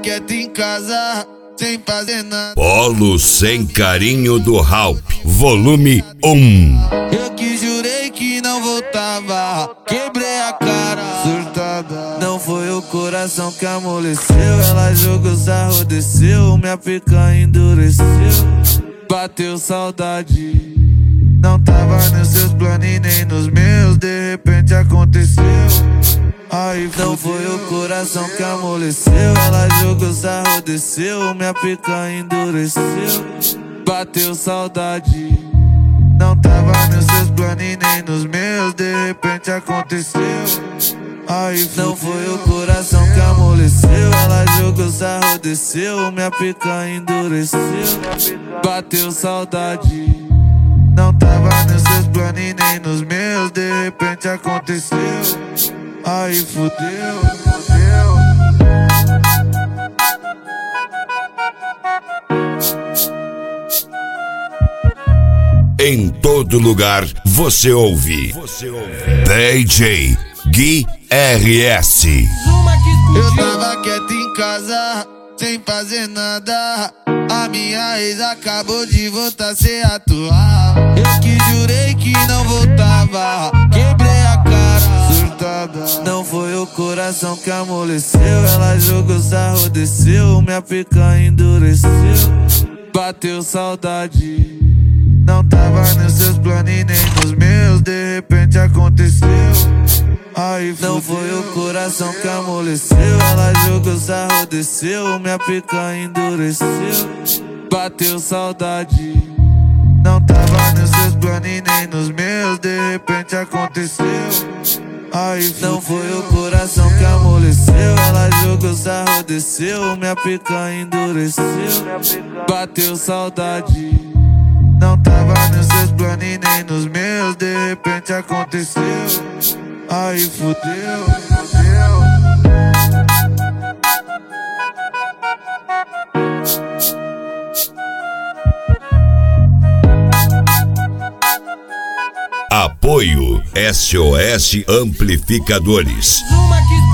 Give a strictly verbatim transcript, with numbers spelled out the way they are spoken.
quieto em casa, sem fazer nada. Polo Sem Carinho do Raup, volume um. Eu que jurei que não voltava, quebrei a cara, surtada. Não foi o coração que amoleceu, ela jogou sarro, desceu, minha picanha endureceu. Bateu saudade, não tava nos seus planos e nem nos meus, de repente aconteceu. Aí não foi o coração que amoleceu, ela jogou sarro, desceu, minha picanha endureceu. Bateu saudade, não tava nos seus planos e nem nos meus, de repente aconteceu. Aí não foi o coração que amoleceu, ela jogou sarro, desceu, minha picanha endureceu. Bateu saudade, não tava nos seus planos e nem nos meus, de repente aconteceu. Aí fudeu, fudeu. Em todo lugar você ouve, você ouve. D J Gui R S. Eu tava quieto em casa, sem fazer nada. A minha ex acabou de voltar sem atuar. Eu que jurei que não voltava, quebrei a cara, surtada. Não foi o coração que amoleceu, ela jogou sarro, desceu, minha picanha endureceu. Bateu saudade, não tava nos seus planos e nem nos meus, de repente aconteceu. Aí não foi o coração que amoleceu, ela jogou sarro, desceu, minha picanha endureceu. Bateu saudade, não tava nos seus planos e nem nos meus, de repente aconteceu. Aí não foi o coração que amoleceu, ela jogou sarro, desceu, minha picanha endureceu. Bateu saudade, não tava nos seus planos e nem nos meus, de repente aconteceu. Aí fudeu, fudeu. Apoio S O S Amplificadores. Uma que